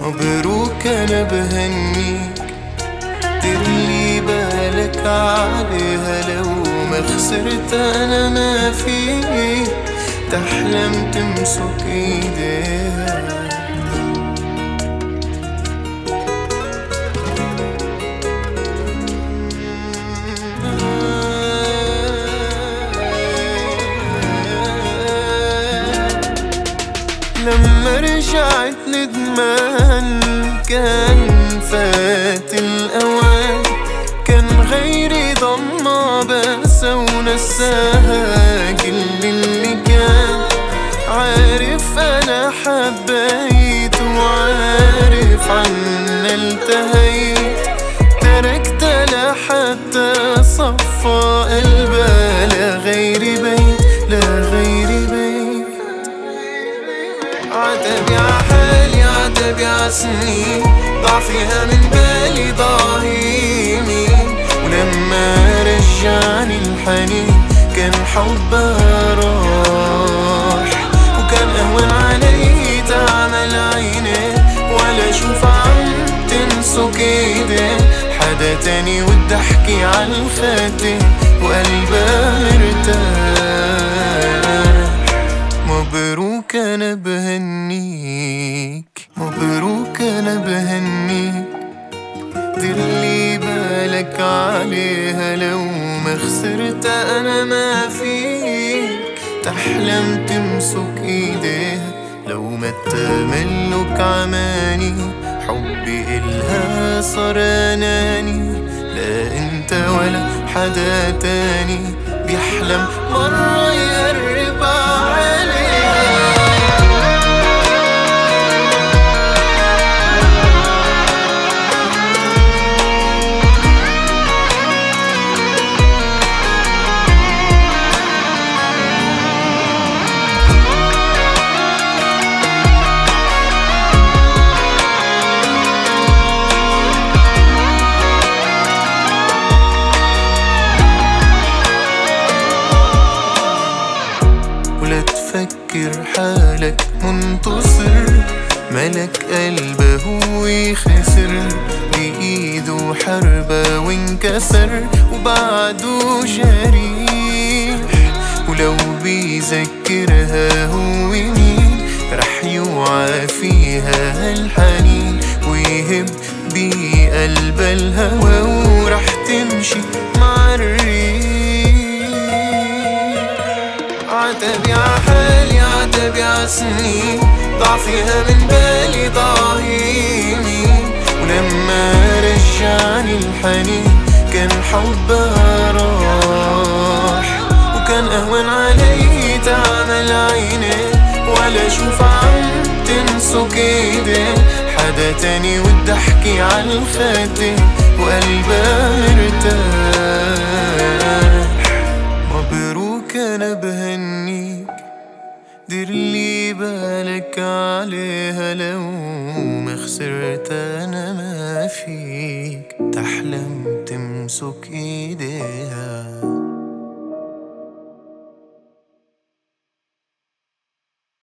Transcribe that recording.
مبروك انا بهنيك، ديرلي بالك عليها لو ما خسرت انا ما فيك، تحلم تمسك ايديها. لما رجعت ندمان كان فات الأوان، كان غيري ضمها بس ونساها كل اللي كان. عارف أنا حبيت وعارف عنا التهيت، تركت لحتى صفى قلبها لا غيري بيت لا غيري بيت. عتبي عحالي عتبي عسنين، ضاع فيها من بالي ضاهيني، ولما رجعني الحنين كان حبها راح، وكان أهون علي تعمل عيني ولا شوف عم تمسك ايدي حدا تاني، ودي احكي عالخدين وقلبها مرتاح. مبروك انا بهنيك، مبروك انا بهنيك، ديرلي بالك عليها لو ما خسرت انا ما فيك، تحلم تمسك ايديها لو ما تملك عماني، حبي إلها صار اناني، لا انت ولا حدا تاني بيحلم مرة يقرب عليها. ولا تفكر حالك منتصر، ملك قلبه وخسر، بإيده حربة وانكسر وبعده جريح. ولو بيذكرها هو مين رح يوعى فيها الحنين، ويهب بقلب الهوى ورح تمشي مع الريح. عتبي عحالي عتبي عسنين، ضاع فيها من بالي ضاهيني، ولما رجعني الحنين كان حبها راح، وكان أهون علي تعمل عيني ولا شوف عم تمسك ايدي حدا تاني، ودي احكي عالخدين وقلبها مرتاح. مبروك انا بهنيك، ديرلي بالك عليها لو ما خسرت انا ما فيك، تحلم تمسك ايديها.